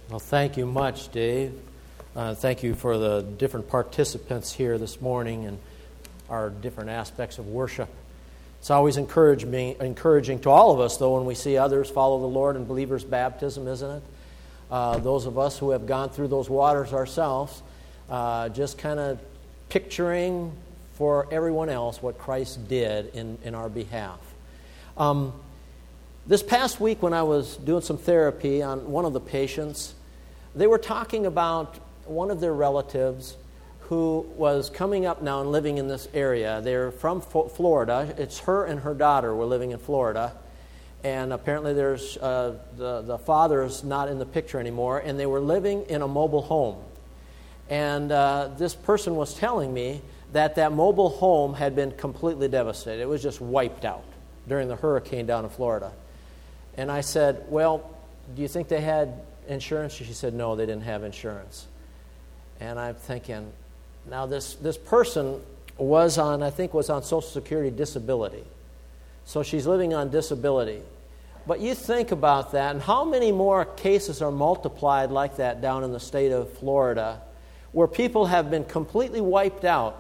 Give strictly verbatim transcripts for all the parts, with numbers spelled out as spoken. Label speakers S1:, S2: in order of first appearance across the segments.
S1: Well, thank you much, Dave. Uh, thank you for the different participants here this morning and our different aspects of worship. It's always encourage me, encouraging to all of us, though, when we see others follow the Lord in believers' baptism, isn't it? Uh, those of us who have gone through those waters ourselves, uh, just kind of picturing for everyone else what Christ did in, in our behalf. Um, this past week when I was doing some therapy on one of the patients, they were talking about one of their relatives who was coming up now and living in this area. They're from Florida. It's her and her daughter were living in Florida. And apparently there's uh, the, the father's not in the picture anymore. And they were living in a mobile home. And uh, this person was telling me that that mobile home had been completely devastated. It was just wiped out during the hurricane down in Florida. And I said, well, do you think they had insurance? She said, no, they didn't have insurance. And I'm thinking, now this, this person was on, I think was on Social Security disability. So she's living on disability. But you think about that, and how many more cases are multiplied like that down in the state of Florida, where people have been completely wiped out.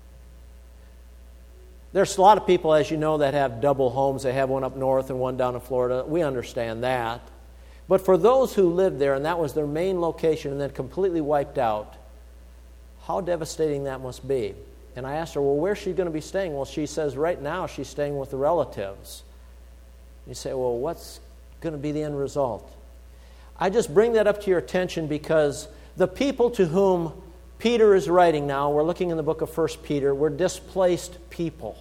S1: There's a lot of people, as you know, that have double homes. They have one up north and one down in Florida. We understand that. But for those who lived there, and that was their main location, and then completely wiped out, how devastating that must be. And I asked her, well, where's she going to be staying? Well, she says right now she's staying with the relatives. You say, well, what's going to be the end result? I just bring that up to your attention because the people to whom Peter is writing now, we're looking in the book of First Peter, were displaced people.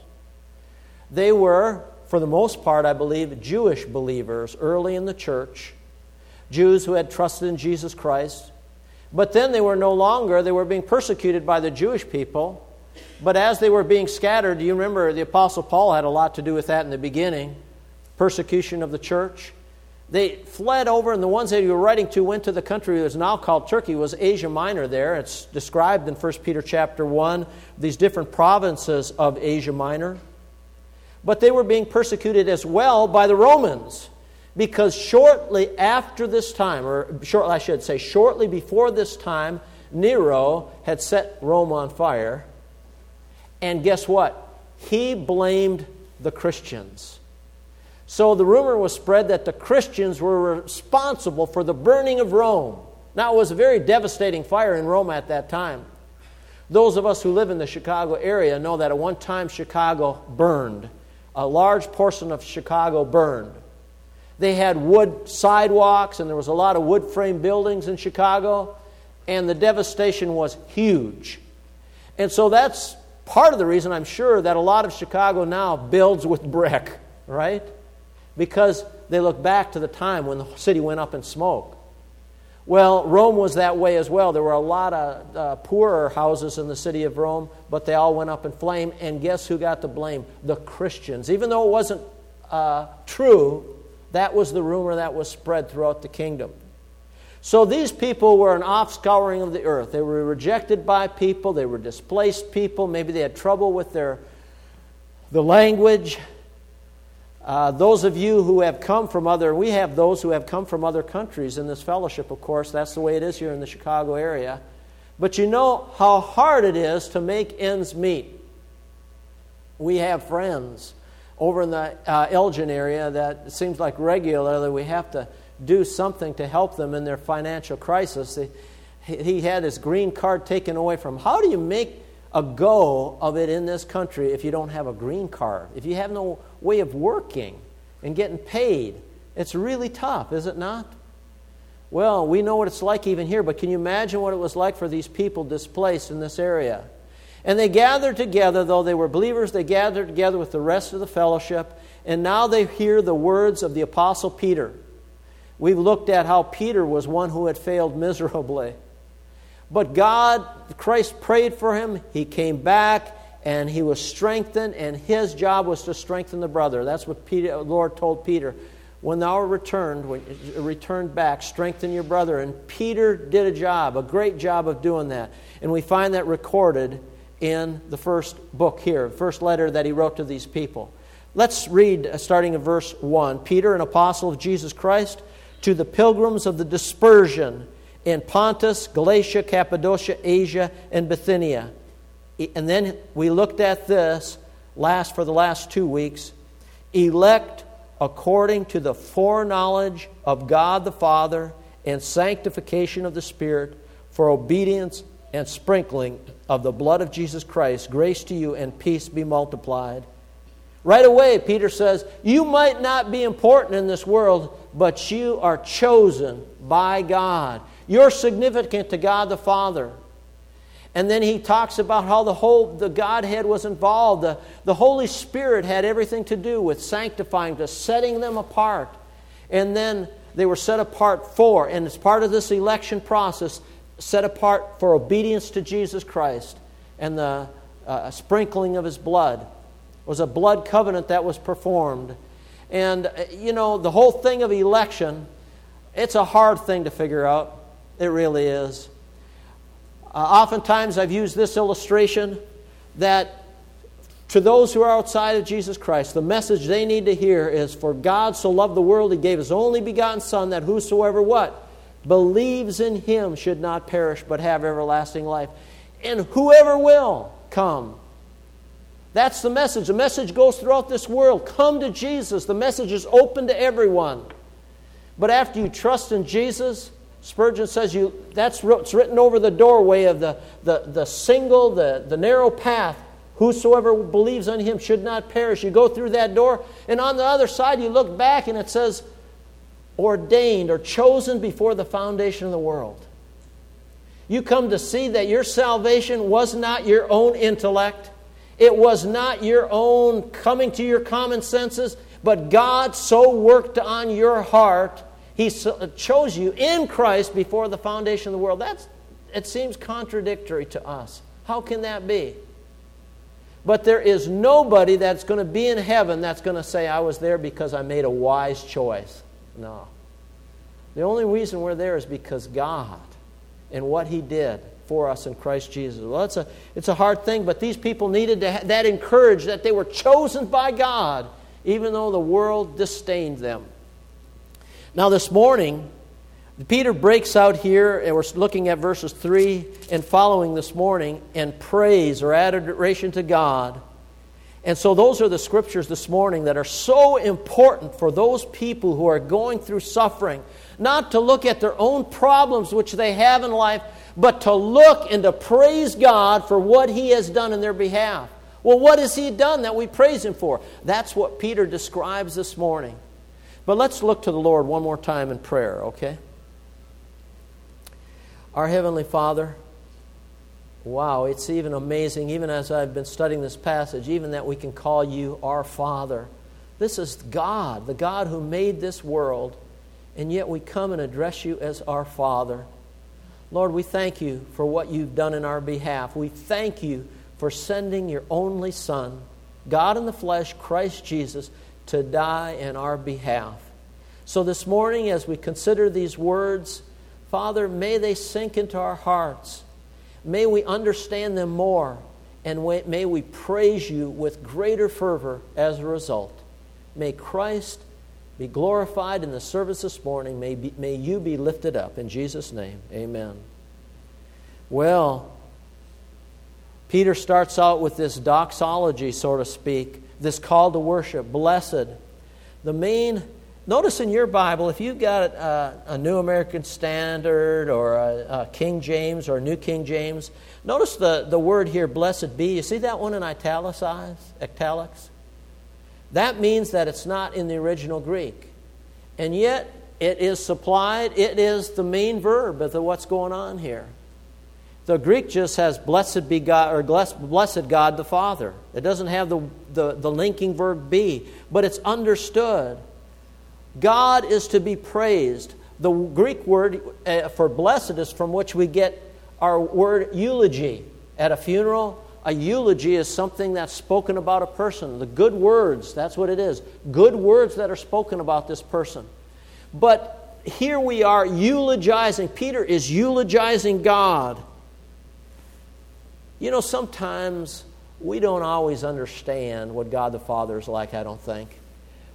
S1: They were, for the most part, I believe, Jewish believers early in the church, Jews who had trusted in Jesus Christ. But then they were no longer, they were being persecuted by the Jewish people. But as they were being scattered, do you remember the Apostle Paul had a lot to do with that in the beginning, persecution of the church. They fled over, and the ones that he was writing to went to the country that is now called Turkey, was Asia Minor there. It's described in First Peter chapter one, these different provinces of Asia Minor. But they were being persecuted as well by the Romans. Because shortly after this time, or short, I should say shortly before this time, Nero had set Rome on fire. And guess what? He blamed the Christians. So the rumor was spread that the Christians were responsible for the burning of Rome. Now, it was a very devastating fire in Rome at that time. Those of us who live in the Chicago area know that at one time Chicago burned. A large portion of Chicago burned. They had wood sidewalks, and there was a lot of wood frame buildings in Chicago, and the devastation was huge. And so that's part of the reason, I'm sure, that a lot of Chicago now builds with brick, right? Because they look back to the time when the city went up in smoke. Well, Rome was that way as well. There were a lot of uh, poorer houses in the city of Rome, but they all went up in flame, and guess who got the blame? The Christians. Even though it wasn't uh, true, that was the rumor that was spread throughout the kingdom. So these people were an offscouring of the earth. They were rejected by people. They were displaced people. Maybe they had trouble with their the language. Uh, those of you who have come from other, we have those who have come from other countries in this fellowship, of course. That's the way it is here in the Chicago area. But you know how hard it is to make ends meet. We have friends over in the uh, Elgin area that it seems like regularly we have to do something to help them in their financial crisis. He, he had his green card taken away from him. How do you make a go of it in this country if you don't have a green card? If you have no way of working and getting paid, it's really tough, is it not? Well, we know what it's like even here, but can you imagine what it was like for these people displaced in this area? And they gathered together, though they were believers, they gathered together with the rest of the fellowship, and now they hear the words of the Apostle Peter. We've looked at how Peter was one who had failed miserably. But God, Christ prayed for him, he came back, and he was strengthened, and his job was to strengthen the brother. That's what Peter, the Lord told Peter. When thou returned, when you returned back, strengthen your brother. And Peter did a job, a great job of doing that. And we find that recorded in the first book here, the first letter that he wrote to these people. Let's read, starting in verse one. Peter, an apostle of Jesus Christ, to the pilgrims of the dispersion in Pontus, Galatia, Cappadocia, Asia, and Bithynia. And then we looked at this last for the last two weeks. Elect according to the foreknowledge of God the Father and sanctification of the Spirit, for obedience and sprinkling of the blood of Jesus Christ, grace to you and peace be multiplied. Right away, Peter says, you might not be important in this world, but you are chosen by God. You're significant to God the Father. And then he talks about how the whole the Godhead was involved. The, the Holy Spirit had everything to do with sanctifying, to setting them apart. And then they were set apart for, and as part of this election process, set apart for obedience to Jesus Christ and the uh, sprinkling of His blood. It was a blood covenant that was performed. And, uh, you know, the whole thing of election, it's a hard thing to figure out. It really is. Uh, oftentimes I've used this illustration that to those who are outside of Jesus Christ, the message they need to hear is, for God so loved the world, He gave His only begotten Son, that whosoever what? Believes in Him should not perish but have everlasting life. And whoever will, come. That's the message. The message goes throughout this world. Come to Jesus. The message is open to everyone. But after you trust in Jesus, Spurgeon says you that's what's written over the doorway of the, the, the single, the, the narrow path. Whosoever believes on Him should not perish. You go through that door, and on the other side you look back and it says, ordained or chosen before the foundation of the world. You come to see that your salvation was not your own intellect. It was not your own coming to your common senses, but God so worked on your heart. He chose you in Christ before the foundation of the world. That's, it seems contradictory to us. How can that be? But there is nobody that's going to be in heaven that's going to say, I was there because I made a wise choice. No. The only reason we're there is because God and what He did for us in Christ Jesus. Well, it's a, it's a hard thing, but these people needed to ha- that encouraged that they were chosen by God, even though the world disdained them. Now this morning, Peter breaks out here, and we're looking at verses three and following this morning, and praise or adoration to God. And so those are the scriptures this morning that are so important for those people who are going through suffering. Not to look at their own problems which they have in life, but to look and to praise God for what He has done in their behalf. Well, what has He done that we praise Him for? That's what Peter describes this morning. But let's look to the Lord one more time in prayer, okay? Our Heavenly Father, wow, it's even amazing, even as I've been studying this passage, even that we can call You our Father. This is God, the God who made this world, and yet we come and address You as our Father. Lord, we thank You for what You've done in our behalf. We thank You for sending Your only Son, God in the flesh, Christ Jesus, to die in our behalf. So this morning, as we consider these words, Father, may they sink into our hearts. May we understand them more, and may we praise You with greater fervor as a result. May Christ be glorified in the service this morning. May, be, may You be lifted up. In Jesus' name, amen. Well, Peter starts out with this doxology, so to speak, this call to worship. Blessed. The main, notice in your Bible, if you've got a, a New American Standard or a, a King James or a New King James, notice the, the word here, blessed be. You see that one in italicized, italics? That means that it's not in the original Greek. And yet, it is supplied, it is the main verb of the, what's going on here. The Greek just has blessed be God, or blessed God the Father. It doesn't have the, the, the linking verb be, but it's understood. God is to be praised. The Greek word uh, for blessed is from which we get our word eulogy. At a funeral, a eulogy is something that's spoken about a person. The good words, that's what it is. Good words that are spoken about this person. But here we are eulogizing. Peter is eulogizing God. You know, sometimes we don't always understand what God the Father is like, I don't think.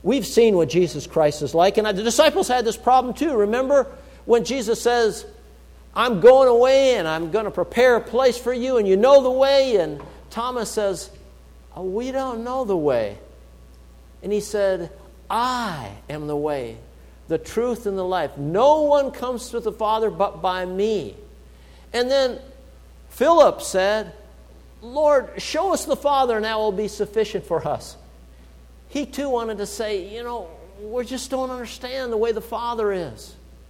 S1: we've seen what Jesus Christ is like. And the disciples had this problem too. Remember when Jesus says, I'm going away and I'm going to prepare a place for you and you know the way. And Thomas says, oh, we don't know the way. And he said, I am the way, the truth, and the life. No one comes to the Father but by me. And then Philip said, Lord, show us the Father and that will be sufficient for us. He too wanted to say, you know, we just don't understand the way the Father is.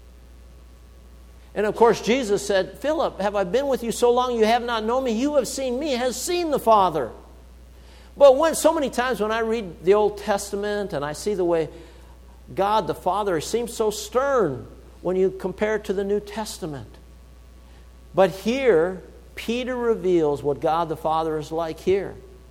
S1: And of course, Jesus said, Philip, have I been with you so long you have not known me? You have seen me, has seen the Father. But when so many times when I read the Old Testament and I see the way God the Father seems so stern when you compare it to the New Testament. But here, Peter reveals what God the Father is like here.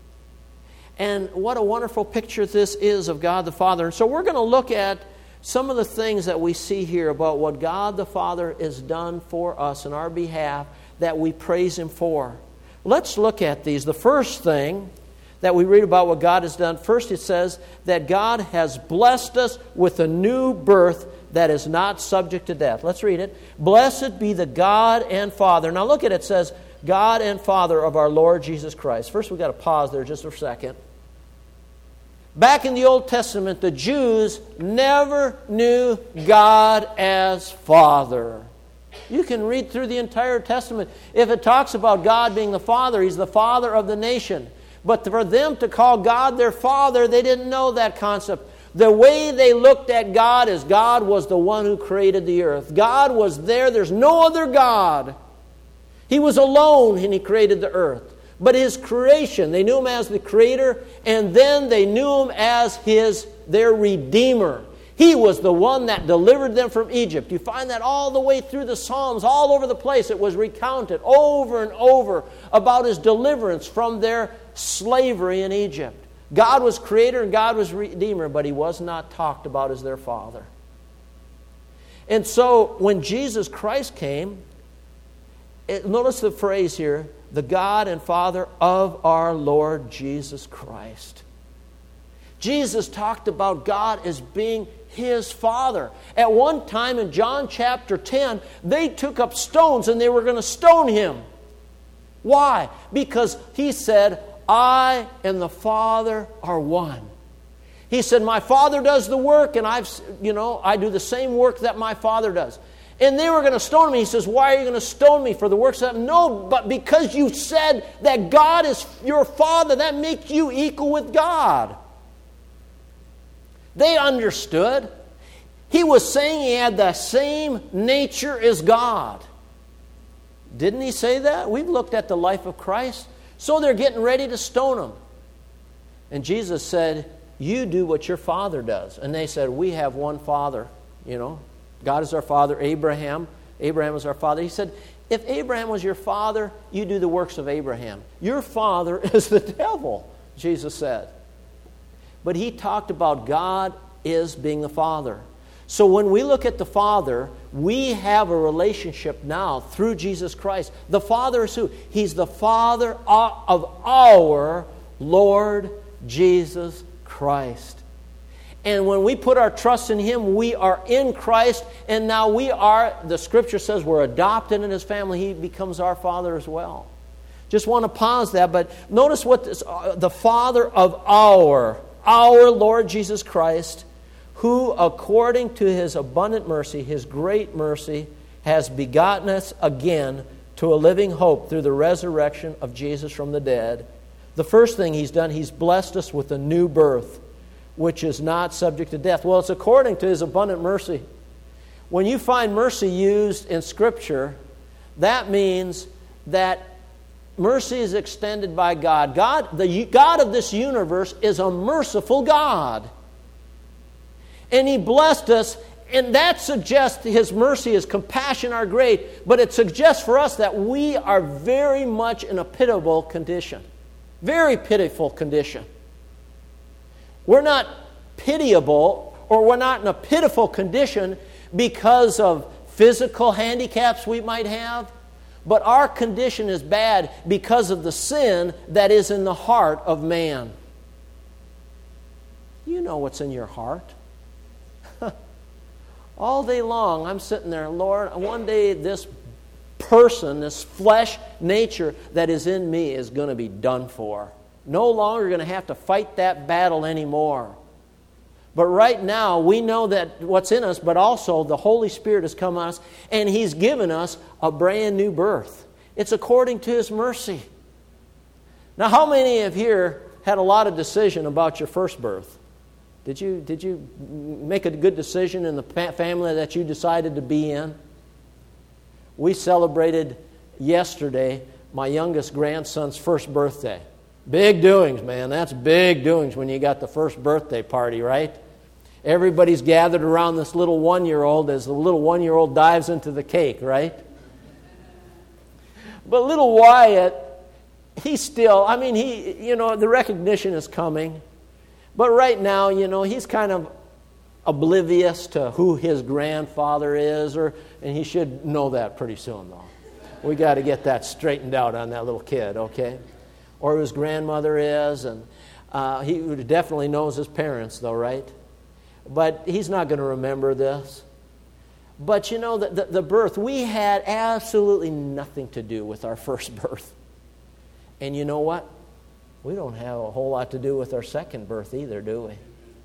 S1: And what a wonderful picture this is of God the Father. And so we're going to look at some of the things that we see here about what God the Father has done for us in our behalf that we praise Him for. Let's look at these. The first thing that we read about what God has done, first it says that God has blessed us with a new birth that is not subject to death. Let's read it. Blessed be the God and Father. Now look at it. It says, God and Father of our Lord Jesus Christ. First we've got to pause there just for a second. Back in the Old Testament, the Jews never knew God as Father. You can read through the entire Testament. If it talks about God being the Father, He's the Father of the nation. But for them to call God their Father, they didn't know that concept. The way they looked at God is God was the one who created the earth. God was there. There's no other God. He was alone and He created the earth. But His creation, they knew Him as the Creator, and then they knew Him as His their Redeemer. He was the one that delivered them from Egypt. You find that all the way through the Psalms, all over the place. It was recounted over and over about His deliverance from their slavery in Egypt. God was Creator and God was Redeemer, but He was not talked about as their Father. And so when Jesus Christ came, it, notice the phrase here, the God and Father of our Lord Jesus Christ. Jesus talked about God as being His Father. At one time in John chapter ten, they took up stones and they were going to stone Him. Why? Because He said, I and the Father are one. He said, my Father does the work and I've, you know, I do the same work that my Father does. And they were going to stone me. He says, why are you going to stone me for the works of... No, but because you said that God is your Father, that makes you equal with God. They understood. He was saying He had the same nature as God. Didn't He say that? We've looked at the life of Christ. So they're getting ready to stone Him. And Jesus said, you do what your Father does. And they said, we have one Father, you know. God is our father, Abraham. Abraham was our father. He said, if Abraham was your father, you do the works of Abraham. Your father is the devil, Jesus said. But He talked about God is being the Father. So when we look at the Father, we have a relationship now through Jesus Christ. The Father is who? He's the Father of our Lord Jesus Christ. And when we put our trust in Him, we are in Christ, and now we are, the Scripture says we're adopted in His family. He becomes our Father as well. Just want to pause that, but notice what this, uh, the Father of our, our Lord Jesus Christ, who according to His abundant mercy, His great mercy, has begotten us again to a living hope through the resurrection of Jesus from the dead. The first thing He's done, He's blessed us with a new birth, which is not subject to death. Well, it's according to His abundant mercy. When you find mercy used in Scripture, that means that mercy is extended by God. God, the God of this universe, is a merciful God. And He blessed us, and that suggests His mercy, His compassion are great, but it suggests for us that we are very much in a pitiable condition. Very pitiful condition. We're not pitiable, or we're not in a pitiful condition because of physical handicaps we might have, but our condition is bad because of the sin that is in the heart of man. You know what's in your heart. All day long, I'm sitting there, Lord, one day this person, this flesh nature that is in me is going to be done for. No longer going to have to fight that battle anymore. But right now, we know that what's in us, but also the Holy Spirit has come on us, and He's given us a brand new birth. It's according to His mercy. Now, how many of here had a lot of decision about your first birth? Did you, did you make a good decision in the family that you decided to be in? We celebrated yesterday my youngest grandson's first birthday. Big doings, man. That's big doings when you got the first birthday party, right? Everybody's gathered around this little one-year-old as the little one-year-old dives into the cake, right? But little Wyatt, he's still, I mean, he, you know, the recognition is coming. But right now, you know, he's kind of oblivious to who his grandfather is, or and he should know that pretty soon, though. We got to get that straightened out on that little kid, okay? Or who his grandmother is, and uh, he definitely knows his parents, though, right? But he's not going to remember this. But you know, the, the, the birth, we had absolutely nothing to do with our first birth. And you know what? We don't have a whole lot to do with our second birth either, do we?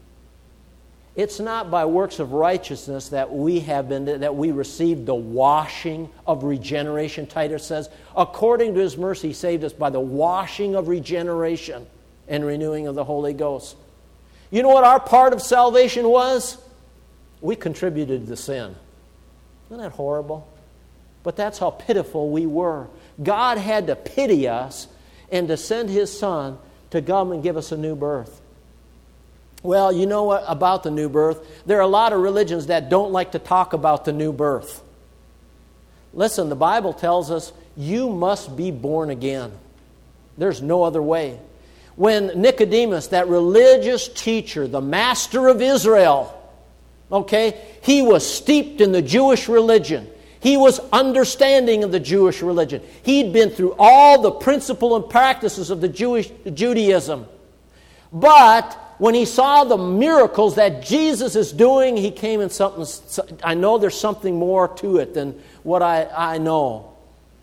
S1: It's not by works of righteousness that we have been, that we received the washing of regeneration. Titus says, according to His mercy, He saved us by the washing of regeneration and renewing of the Holy Ghost. You know what our part of salvation was? We contributed to sin. Isn't that horrible? But that's how pitiful we were. God had to pity us and to send His Son to come and give us a new birth. Well, you know what about the new birth? There are a lot of religions that don't like to talk about the new birth. Listen, the Bible tells us you must be born again. There's no other way. When Nicodemus, that religious teacher, the master of Israel, okay, he was steeped in the Jewish religion. He was understanding of the Jewish religion. He'd been through all the principle and practices of the Jewish Judaism. But when he saw the miracles that Jesus is doing, he came in something, I know there's something more to it than what I, I know.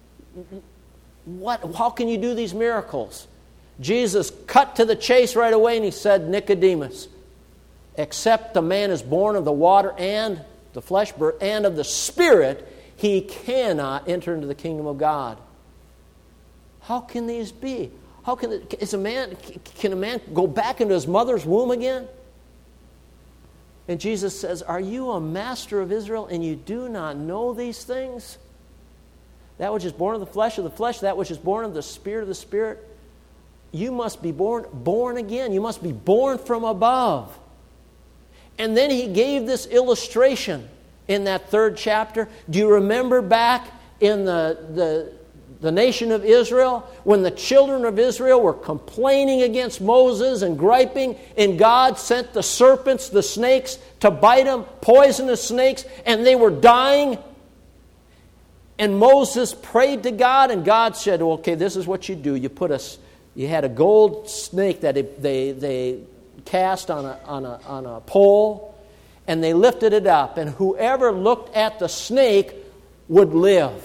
S1: What? How can you do these miracles? Jesus cut to the chase right away and He said, Nicodemus, except a man is born of the water and the flesh birth and of the Spirit, he cannot enter into the kingdom of God. How can these be? How can is a man can a man go back into his mother's womb again? And Jesus says, "Are you a master of Israel and you do not know these things? That which is born of the flesh of the flesh, that which is born of the Spirit of the Spirit, you must be born born again. You must be born from above." And then He gave this illustration in that third chapter. Do you remember back in the, the, the nation of Israel when the children of Israel were complaining against Moses and griping, and God sent the serpents, the snakes, to bite them, poisonous snakes, and they were dying? And Moses prayed to God, and God said, okay, this is what you do. You put a, you had a gold snake that they, they cast on a, on a, on a pole, and they lifted it up, and whoever looked at the snake would live.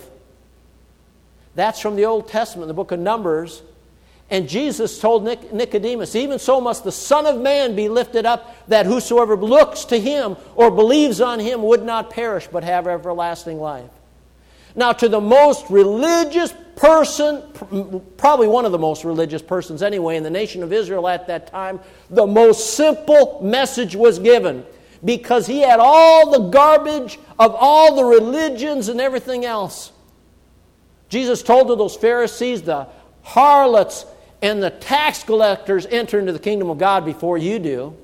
S1: That's from the Old Testament, the book of Numbers. And Jesus told Nic- Nicodemus, even so must the Son of Man be lifted up, that whosoever looks to Him or believes on Him would not perish, but have everlasting life. Now, to the most religious person, probably one of the most religious persons anyway, in the nation of Israel at that time, the most simple message was given, because he had all the garbage of all the religions and everything else. Jesus told to those Pharisees, the harlots and the tax collectors enter into the kingdom of God before you do.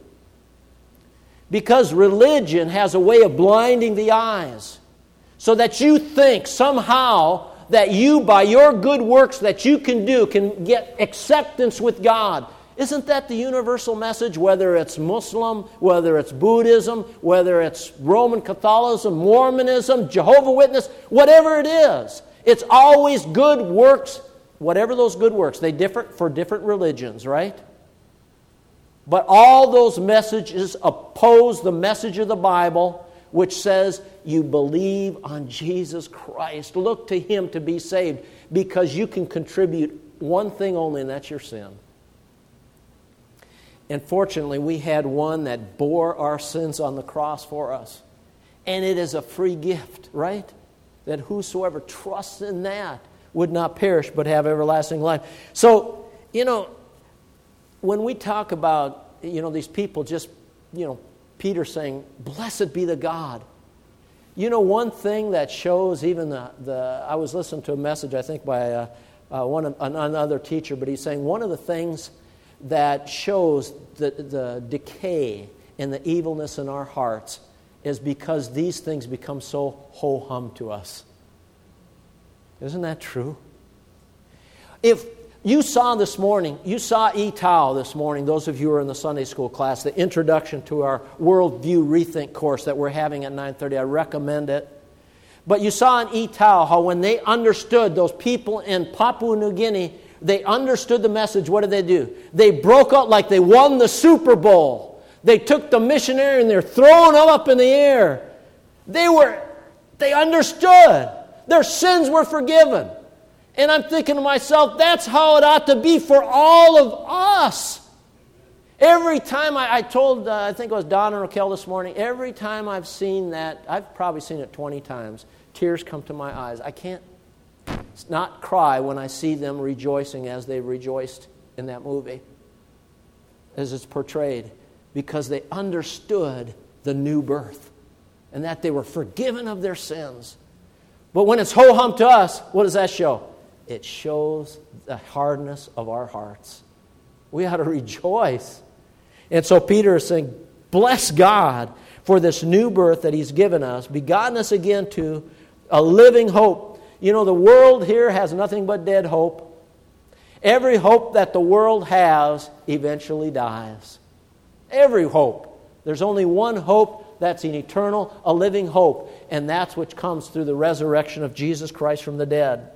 S1: Because religion has a way of blinding the eyes, so that you think somehow that you, by your good works that you can do, can get acceptance with God. Isn't that the universal message, whether it's Muslim, whether it's Buddhism, whether it's Roman Catholicism, Mormonism, Jehovah's Witness, whatever it is? It's always good works, whatever those good works. They differ for different religions, right? But all those messages oppose the message of the Bible, which says you believe on Jesus Christ. Look to Him to be saved, because you can contribute one thing only, and that's your sin. And fortunately, we had one that bore our sins on the cross for us. And it is a free gift, right? That whosoever trusts in that would not perish but have everlasting life. So, you know, when we talk about, you know, these people just, you know, Peter saying, blessed be the God. You know, one thing that shows even the, the I was listening to a message, I think, by uh, uh, one of, another teacher, but he's saying one of the things that shows the, the decay and the evilness in our hearts is because these things become so ho-hum to us. Isn't that true? If you saw this morning, you saw E T A O this morning, those of you who are in the Sunday school class, the introduction to our Worldview Rethink course that we're having at nine thirty. I recommend it. But you saw in E T A O how when they understood, those people in Papua New Guinea, they understood the message. What did they do? They broke out like they won the Super Bowl. They took the missionary and they're throwing them up in the air. They were, they understood. Their sins were forgiven. And I'm thinking to myself, that's how it ought to be for all of us. Every time I, I told, uh, I think it was Don and Raquel this morning, every time I've seen that, I've probably seen it twenty times, tears come to my eyes. I can't not cry when I see them rejoicing as they rejoiced in that movie, as it's portrayed, because they understood the new birth and that they were forgiven of their sins. But when it's ho-hum to us, what does that show? It shows the hardness of our hearts. We ought to rejoice. And so Peter is saying, bless God for this new birth that He's given us, begotten us again to a living hope. You know, the world here has nothing but dead hope. Every hope that the world has eventually dies. Every hope. There's only one hope that's an eternal, a living hope, and that's which comes through the resurrection of Jesus Christ from the dead.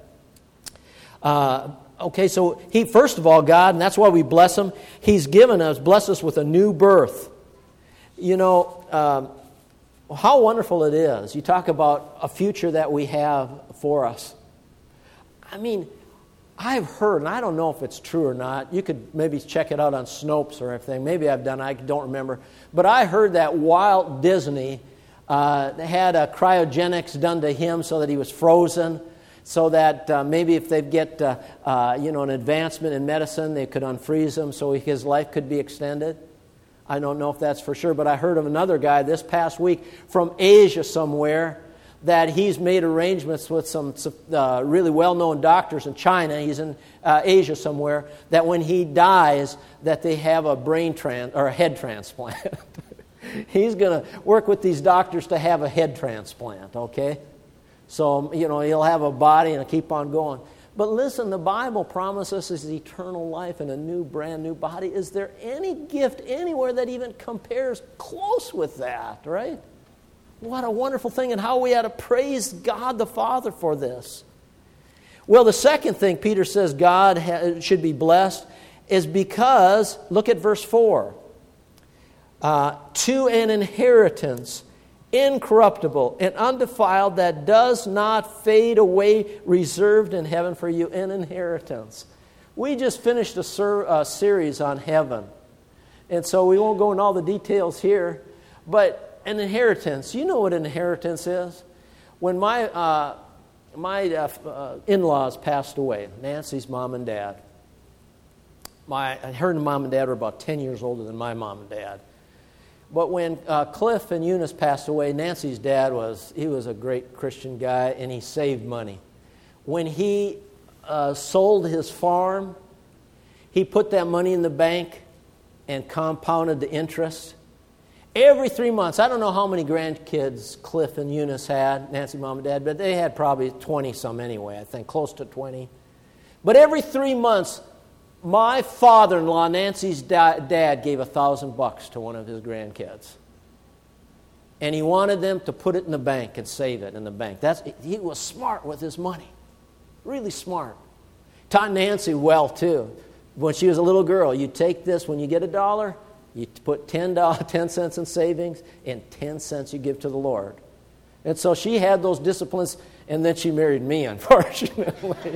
S1: Uh, okay, so He, first of all, God, and that's why we bless Him, He's given us, blessed us with a new birth. You know, um, how wonderful it is. You talk about a future that we have for us. I mean, I've heard, and I don't know if it's true or not. You could maybe check it out on Snopes or everything. Maybe I've done it. I don't remember. But I heard that Walt Disney uh, had a cryogenics done to him so that he was frozen, so that uh, maybe if they get uh, uh, you know, an advancement in medicine, they could unfreeze him so his life could be extended. I don't know if that's for sure, but I heard of another guy this past week from Asia somewhere that he's made arrangements with some uh, really well-known doctors in China. He's in uh, Asia somewhere, that when he dies, that they have a brain trans or a head transplant. He's going to work with these doctors to have a head transplant, okay? So, you know, he'll have a body and keep on going. But listen, the Bible promises us eternal life and a new, brand new body. Is there any gift anywhere that even compares close with that, right? What a wonderful thing, and how we ought to praise God the Father for this. Well, the second thing Peter says God ha- should be blessed is because, look at verse four, uh, to an inheritance incorruptible and undefiled, that does not fade away, reserved in heaven for you, an inheritance. We just finished a ser- uh, series on heaven, and so we won't go into all the details here, but an inheritance. You know what an inheritance is? When my uh, my uh, uh, in-laws passed away, Nancy's mom and dad, my her mom and dad were about ten years older than my mom and dad. But when uh, Cliff and Eunice passed away, Nancy's dad was, he was a great Christian guy, and he saved money. When he uh, sold his farm, he put that money in the bank and compounded the interest. Every three months, I don't know how many grandkids Cliff and Eunice had, Nancy, mom, and dad, but they had probably twenty-some anyway, I think, close to twenty. But every three months, my father-in-law, Nancy's da- dad, gave a thousand bucks to one of his grandkids. And he wanted them to put it in the bank and save it in the bank. That's, he was smart with his money. Really smart. Taught Nancy well, too. When she was a little girl, you take this, when you get a dollar, You put ten, dollars, ten cents in savings, and ten cents you give to the Lord. And so she had those disciplines, and then she married me, unfortunately.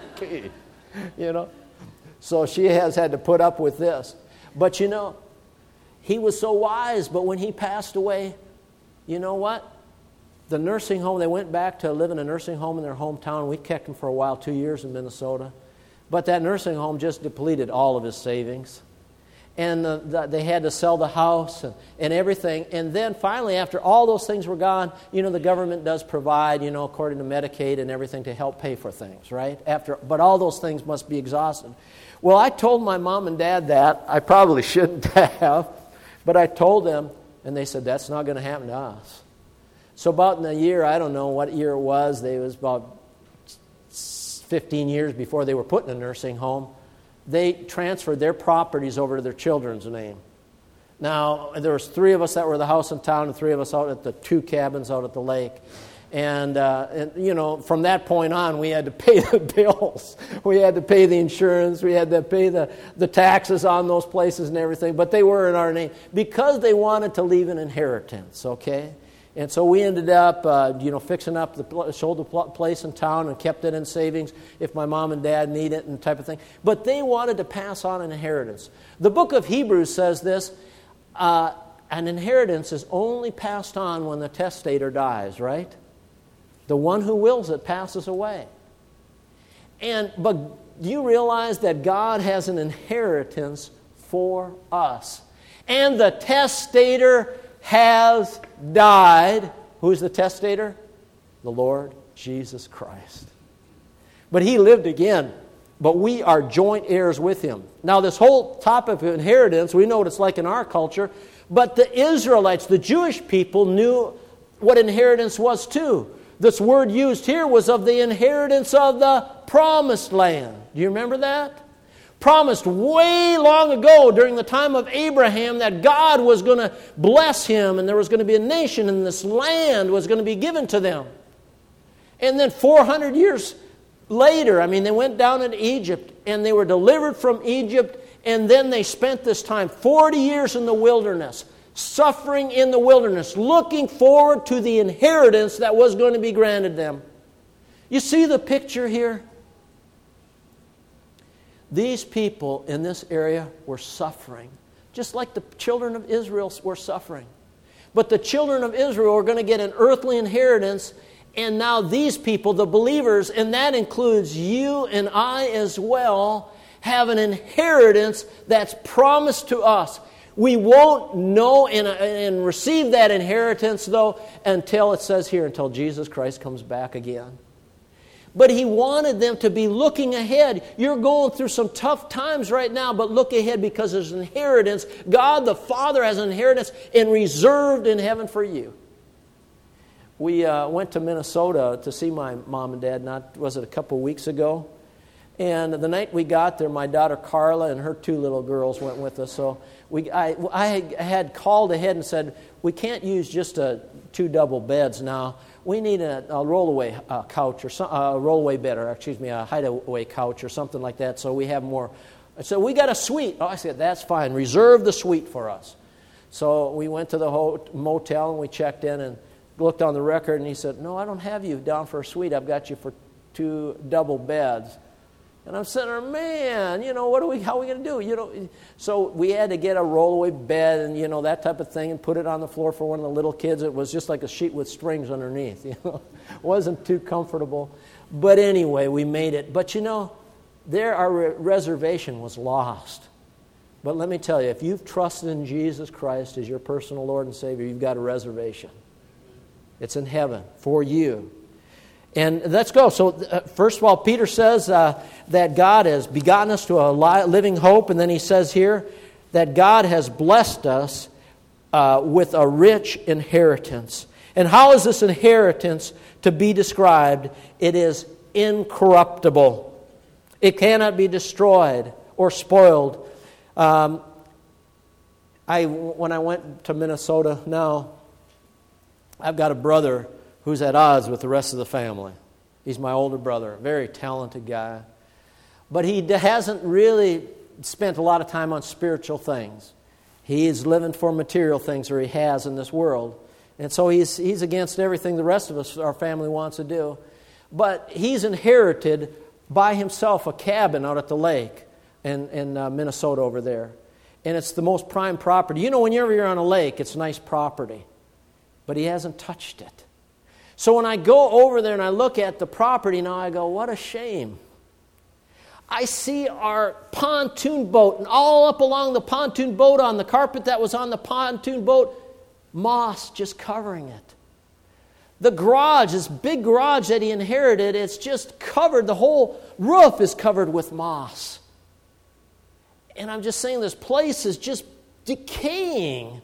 S1: You know? So she has had to put up with this. But you know, he was so wise, but when he passed away, you know what? The nursing home, they went back to live in a nursing home in their hometown. We kept him for a while, two years in Minnesota. But that nursing home just depleted all of his savings. And the, the, they had to sell the house and, and everything. And then finally, after all those things were gone, you know, the government does provide, you know, according to Medicaid and everything, to help pay for things, right? After, but all those things must be exhausted. Well, I told my mom and dad that. I probably shouldn't have. But I told them, and they said, that's not going to happen to us. So about in a year, I don't know what year it was, they, it was about fifteen years before they were put in a nursing home, they transferred their properties over to their children's name. Now, there was three of us that were the house in town and three of us out at the two cabins out at the lake. And, uh, and, you know, from that point on, we had to pay the bills. We had to pay the insurance. We had to pay the, the taxes on those places and everything. But they were in our name because they wanted to leave an inheritance, okay? And so we ended up, uh, you know, fixing up the shoulder place in town and kept it in savings if my mom and dad need it and type of thing. But they wanted to pass on an inheritance. The book of Hebrews says this, uh, an inheritance is only passed on when the testator dies, right? The one who wills it passes away. And but do you realize that God has an inheritance for us? And the testator has died. Who's the testator? The Lord Jesus Christ. But he lived again. But we are joint heirs with him. Now this whole topic of inheritance, we know what it's like in our culture. But the Israelites, the Jewish people, knew what inheritance was too. This word used here was of the inheritance of the promised land. Do you remember that? Promised way long ago during the time of Abraham that God was going to bless him and there was going to be a nation and this land was going to be given to them. And then four hundred years later, I mean, they went down into Egypt and they were delivered from Egypt, and then they spent this time, forty years in the wilderness, suffering in the wilderness, looking forward to the inheritance that was going to be granted them. You see the picture here? These people in this area were suffering, just like the children of Israel were suffering. But the children of Israel are going to get an earthly inheritance, and now these people, the believers, and that includes you and I as well, have an inheritance that's promised to us. We won't know and, and receive that inheritance, though, until it says here, until Jesus Christ comes back again. But he wanted them to be looking ahead. You're going through some tough times right now, but look ahead because there's an inheritance. God the Father has an inheritance and reserved in heaven for you. We uh, went to Minnesota to see my mom and dad, not was it a couple of weeks ago? And the night we got there, my daughter Carla and her two little girls went with us. So we, I, I had called ahead and said, we can't use just a, two double beds now. We need a, a rollaway uh, couch or some, a rollaway bed, or excuse me, a hideaway couch or something like that, so we have more. So we got a suite. Oh, I said, that's fine. Reserve the suite for us. So we went to the ho- motel and we checked in and looked on the record, and he said, no, I don't have you down for a suite. I've got you for two double beds. And I'm sitting there, man, you know, what are we? How are we going to do? You know, so we had to get a rollaway bed and you know that type of thing, and put it on the floor for one of the little kids. It was just like a sheet with strings underneath. You know, it wasn't too comfortable, but anyway, we made it. But you know, there our re- reservation was lost. But let me tell you, if you've trusted in Jesus Christ as your personal Lord and Savior, you've got a reservation. It's in heaven for you. And let's go. So uh, first of all, Peter says uh, that God has begotten us to a li- living hope. And then he says here that God has blessed us uh, with a rich inheritance. And how is this inheritance to be described? It is incorruptible. It cannot be destroyed or spoiled. Um, I when I went to Minnesota now, I've got a brother who's at odds with the rest of the family. He's my older brother, a very talented guy. But he hasn't really spent a lot of time on spiritual things. He's living for material things, or he has in this world. And so he's, he's against everything the rest of us, our family, wants to do. But he's inherited by himself a cabin out at the lake in, in uh, Minnesota over there. And it's the most prime property. You know, whenever you're on a lake, it's nice property. But he hasn't touched it. So when I go over there and I look at the property now, I go, what a shame. I see our pontoon boat, and all up along the pontoon boat, on the carpet that was on the pontoon boat, moss just covering it. The garage, this big garage that he inherited, it's just covered, the whole roof is covered with moss. And I'm just saying, this place is just decaying.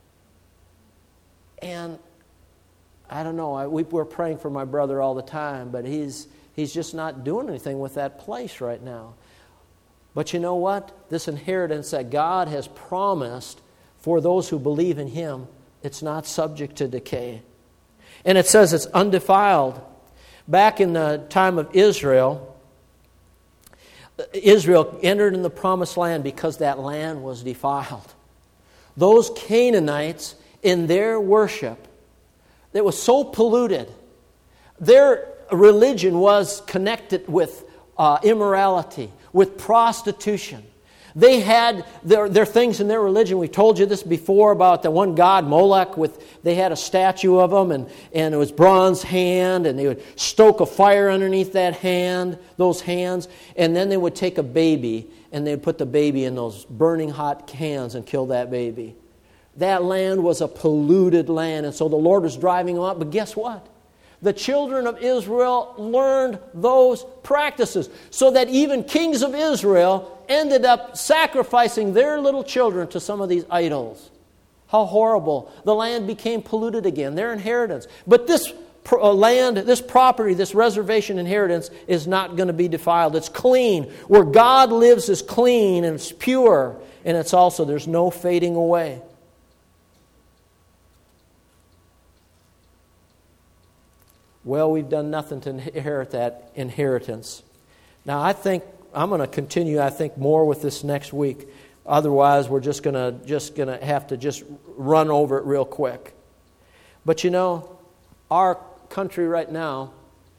S1: And I don't know, I, we, we're praying for my brother all the time, but he's he's just not doing anything with that place right now. But you know what? This inheritance that God has promised for those who believe in Him, it's not subject to decay. And it says it's undefiled. Back in the time of Israel, Israel entered in the promised land because that land was defiled. Those Canaanites, in their worship, it was so polluted. Their religion was connected with uh, immorality, with prostitution. They had their, their things in their religion. We told you this before about the one god, Molech. With they had a statue of him, and, and it was bronze hand, and they would stoke a fire underneath that hand, those hands, and then they would take a baby, and they'd put the baby in those burning hot hands and kill that baby. That land was a polluted land, and so the Lord was driving them out. But guess what? The children of Israel learned those practices, so that even kings of Israel ended up sacrificing their little children to some of these idols. How horrible. The land became polluted again, their inheritance. But this land, this property, this reservation inheritance is not going to be defiled. It's clean. Where God lives is clean, and it's pure, and it's also, there's no fading away. Well, we've done nothing to inherit that inheritance. Now, I think I'm going to continue, I think, more with this next week. Otherwise, we're just going to just going to have to just run over it real quick. But you know, our country right now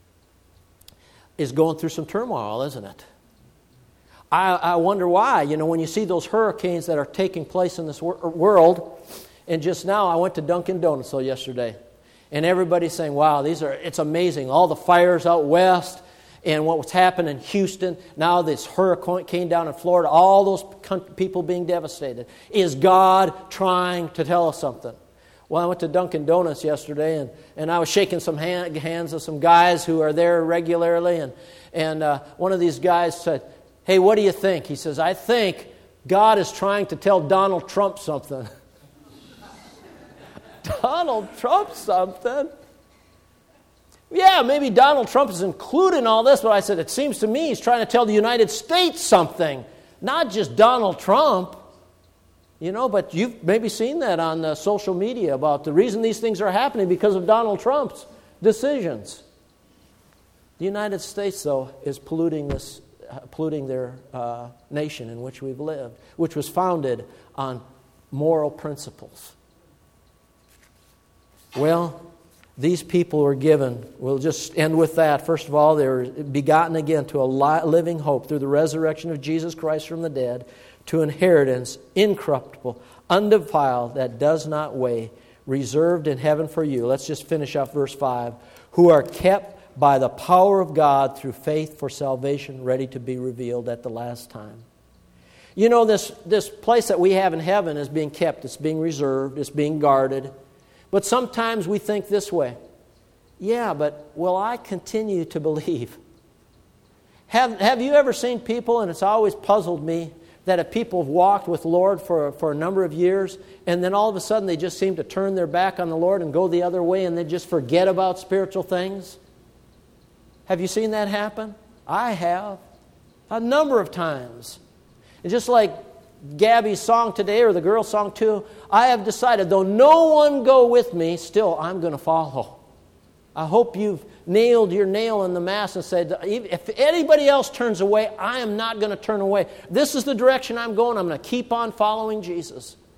S1: is going through some turmoil, isn't it? I, I wonder why. You know, when you see those hurricanes that are taking place in this wor- world, and just now I went to Dunkin' Donuts yesterday. And everybody's saying, wow, these are it's amazing. All the fires out west and what was happening in Houston. Now this hurricane came down in Florida. All those people being devastated. Is God trying to tell us something? Well, I went to Dunkin' Donuts yesterday, and, and I was shaking some hand, hands of some guys who are there regularly. And, and uh, one of these guys said, hey, what do you think? He says, I think God is trying to tell Donald Trump something. Donald Trump something? Yeah, maybe Donald Trump is included in all this, but I said, it seems to me he's trying to tell the United States something, not just Donald Trump. You know, but you've maybe seen that on uh, social media about the reason these things are happening because of Donald Trump's decisions. The United States, though, is polluting this, uh, polluting their uh, nation in which we've lived, which was founded on moral principles. Well, these people were given, we'll just end with that. First of all, they were begotten again to a living hope through the resurrection of Jesus Christ from the dead, to inheritance incorruptible, undefiled, that does not weigh, reserved in heaven for you. Let's just finish off verse five. Who are kept by the power of God through faith for salvation, ready to be revealed at the last time. You know, this, this place that we have in heaven is being kept. It's being reserved. It's being guarded. But sometimes we think this way. Yeah, but will I continue to believe? Have, have you ever seen people, and it's always puzzled me, that if people have walked with the Lord for, for a number of years, and then all of a sudden they just seem to turn their back on the Lord and go the other way, and they just forget about spiritual things? Have you seen that happen? I have. A number of times. And just like Gabby's song today, or the girl's song too, I have decided, though no one go with me, still I'm going to follow. I hope you've nailed your nail in the mast and said, if anybody else turns away, I am not going to turn away. This is the direction I'm going. I'm going to keep on following Jesus.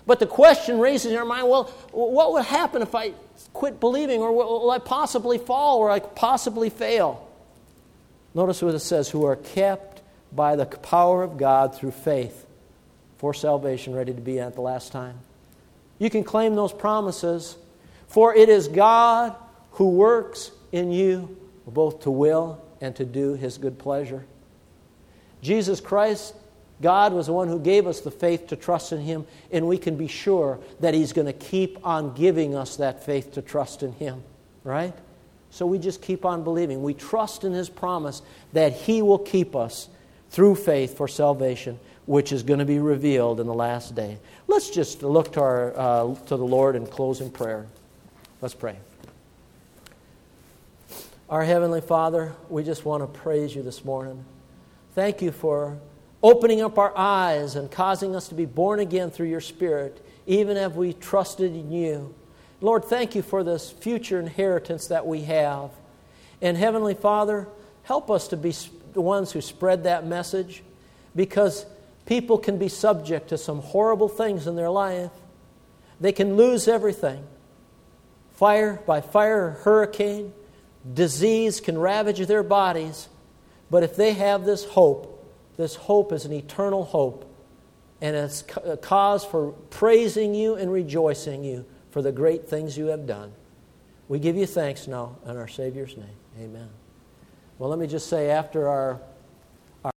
S1: But the question raises in our mind, well, what would happen if I quit believing, or will I possibly fall, or I possibly fail? Notice what it says, who are kept by the power of God through faith for salvation, ready to be at the last time. You can claim those promises, for it is God who works in you both to will and to do His good pleasure. Jesus Christ, God, was the one who gave us the faith to trust in Him, and we can be sure that He's going to keep on giving us that faith to trust in Him, right? So we just keep on believing. We trust in His promise that He will keep us through faith for salvation, which is going to be revealed in the last day. Let's just look to, our, uh, to the Lord and close in prayer. Let's pray. Our Heavenly Father, we just want to praise You this morning. Thank You for opening up our eyes and causing us to be born again through Your Spirit, even as we trusted in You. Lord, thank You for this future inheritance that we have. And Heavenly Father, help us to be the ones who spread that message, because people can be subject to some horrible things in their life. They can lose everything. Fire by fire, hurricane, disease can ravage their bodies. But if they have this hope, this hope is an eternal hope, and it's a cause for praising You and rejoicing You for the great things You have done. We give You thanks now in our Savior's name. Amen. Well, let me just say, after our